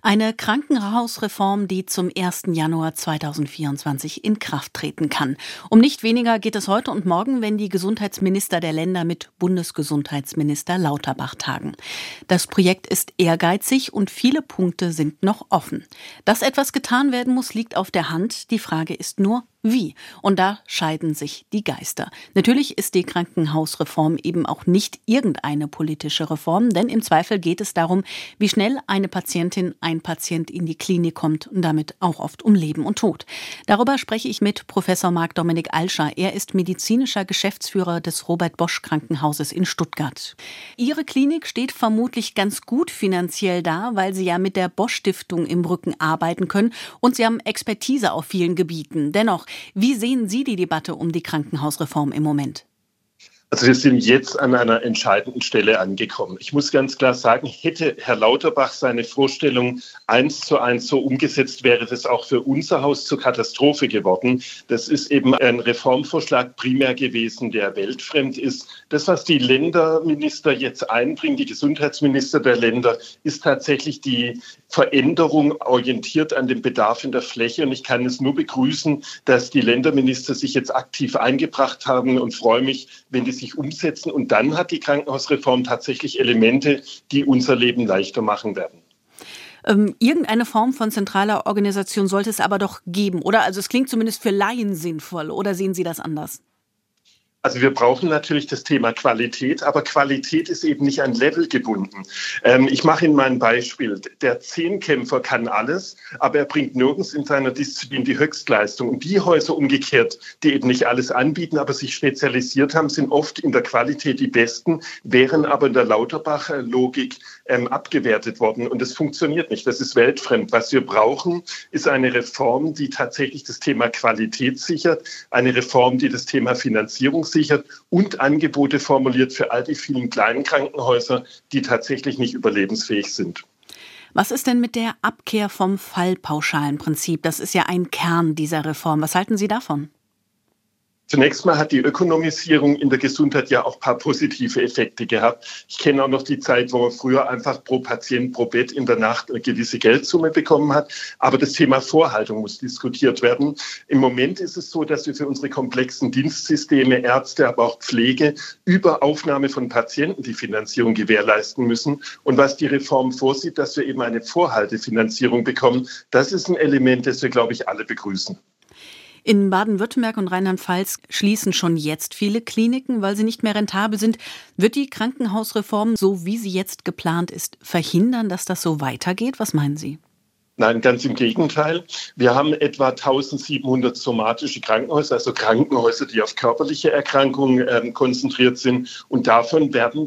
Eine Krankenhausreform, die zum 1. Januar 2024 in Kraft treten kann. Um nicht weniger geht es heute und morgen, wenn die Gesundheitsminister der Länder mit Bundesgesundheitsminister Lauterbach tagen. Das Projekt ist ehrgeizig und viele Punkte sind noch offen. Dass etwas getan werden muss, liegt auf der Hand. Die Frage ist nur, wie? Und da scheiden sich die Geister. Natürlich ist die Krankenhausreform eben auch nicht irgendeine politische Reform, denn im Zweifel geht es darum, wie schnell eine Patientin, ein Patient in die Klinik kommt und damit auch oft um Leben und Tod. Darüber spreche ich mit Professor Marc-Dominik Alscher. Er ist medizinischer Geschäftsführer des Robert-Bosch-Krankenhauses in Stuttgart. Ihre Klinik steht vermutlich ganz gut finanziell da, weil Sie ja mit der Bosch-Stiftung im Rücken arbeiten können und Sie haben Expertise auf vielen Gebieten. Dennoch, wie sehen Sie die Debatte um die Krankenhausreform im Moment? Also wir sind jetzt an einer entscheidenden Stelle angekommen. Ich muss ganz klar sagen, hätte Herr Lauterbach seine Vorstellung 1:1 so umgesetzt, wäre das auch für unser Haus zur Katastrophe geworden. Das ist eben ein Reformvorschlag primär gewesen, der weltfremd ist. Das, was die Länderminister jetzt einbringen, die Gesundheitsminister der Länder, ist tatsächlich die Veränderung orientiert an dem Bedarf in der Fläche. Und ich kann es nur begrüßen, dass die Länderminister sich jetzt aktiv eingebracht haben und freue mich, wenn die sich umsetzen. Und dann hat die Krankenhausreform tatsächlich Elemente, die unser Leben leichter machen werden. Irgendeine Form von zentraler Organisation sollte es aber doch geben, oder? Also es klingt zumindest für Laien sinnvoll. Oder sehen Sie das anders? Also wir brauchen natürlich das Thema Qualität, aber Qualität ist eben nicht an Level gebunden. Ich mache Ihnen mal ein Beispiel. Der Zehnkämpfer kann alles, aber er bringt nirgends in seiner Disziplin die Höchstleistung. Und die Häuser umgekehrt, die eben nicht alles anbieten, aber sich spezialisiert haben, sind oft in der Qualität die Besten, wären aber in der Lauterbach-Logik abgewertet worden. Und das funktioniert nicht. Das ist weltfremd. Was wir brauchen, ist eine Reform, die tatsächlich das Thema Qualität sichert, eine Reform, die das Thema Finanzierung sichert und Angebote formuliert für all die vielen kleinen Krankenhäuser, die tatsächlich nicht überlebensfähig sind. Was ist denn mit der Abkehr vom Fallpauschalenprinzip? Das ist ja ein Kern dieser Reform. Was halten Sie davon? Zunächst mal hat die Ökonomisierung in der Gesundheit ja auch ein paar positive Effekte gehabt. Ich kenne auch noch die Zeit, wo man früher einfach pro Patient, pro Bett in der Nacht eine gewisse Geldsumme bekommen hat. Aber das Thema Vorhaltung muss diskutiert werden. Im Moment ist es so, dass wir für unsere komplexen Dienstsysteme, Ärzte, aber auch Pflege über Aufnahme von Patienten die Finanzierung gewährleisten müssen. Und was die Reform vorsieht, dass wir eben eine Vorhaltefinanzierung bekommen, das ist ein Element, das wir, glaube ich, alle begrüßen. In Baden-Württemberg und Rheinland-Pfalz schließen schon jetzt viele Kliniken, weil sie nicht mehr rentabel sind. Wird die Krankenhausreform, so wie sie jetzt geplant ist, verhindern, dass das so weitergeht? Was meinen Sie? Nein, ganz im Gegenteil. Wir haben etwa 1700 somatische Krankenhäuser, also Krankenhäuser, die auf körperliche Erkrankungen konzentriert sind. Und davon werden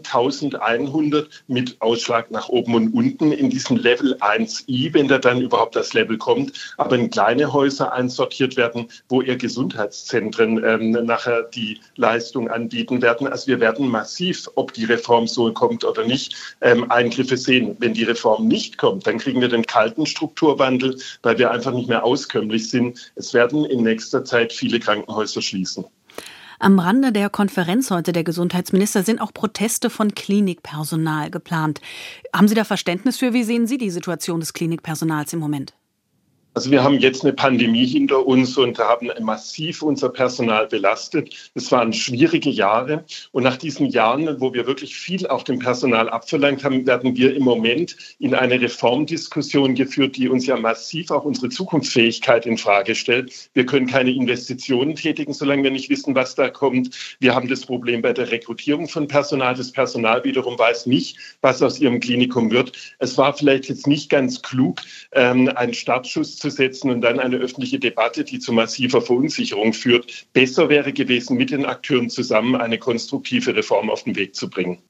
1100 mit Ausschlag nach oben und unten in diesem Level 1i, wenn da dann überhaupt das Level kommt, aber in kleine Häuser einsortiert werden, wo eher Gesundheitszentren nachher die Leistung anbieten werden. Also wir werden massiv, ob die Reform so kommt oder nicht, Eingriffe sehen. Wenn die Reform nicht kommt, dann kriegen wir den kalten Strukturwandel, weil wir einfach nicht mehr auskömmlich sind. Es werden in nächster Zeit viele Krankenhäuser schließen. Am Rande der Konferenz heute der Gesundheitsminister sind auch Proteste von Klinikpersonal geplant. Haben Sie da Verständnis für? Wie sehen Sie die Situation des Klinikpersonals im Moment? Also wir haben jetzt eine Pandemie hinter uns und haben massiv unser Personal belastet. Es waren schwierige Jahre und nach diesen Jahren, wo wir wirklich viel auf dem Personal abverlangt haben, werden wir im Moment in eine Reformdiskussion geführt, die uns ja massiv auch unsere Zukunftsfähigkeit in Frage stellt. Wir können keine Investitionen tätigen, solange wir nicht wissen, was da kommt. Wir haben das Problem bei der Rekrutierung von Personal. Das Personal wiederum weiß nicht, was aus ihrem Klinikum wird. Es war vielleicht jetzt nicht ganz klug, einen Startschuss zu setzen und dann eine öffentliche Debatte, die zu massiver Verunsicherung führt. Besser wäre gewesen, mit den Akteuren zusammen eine konstruktive Reform auf den Weg zu bringen.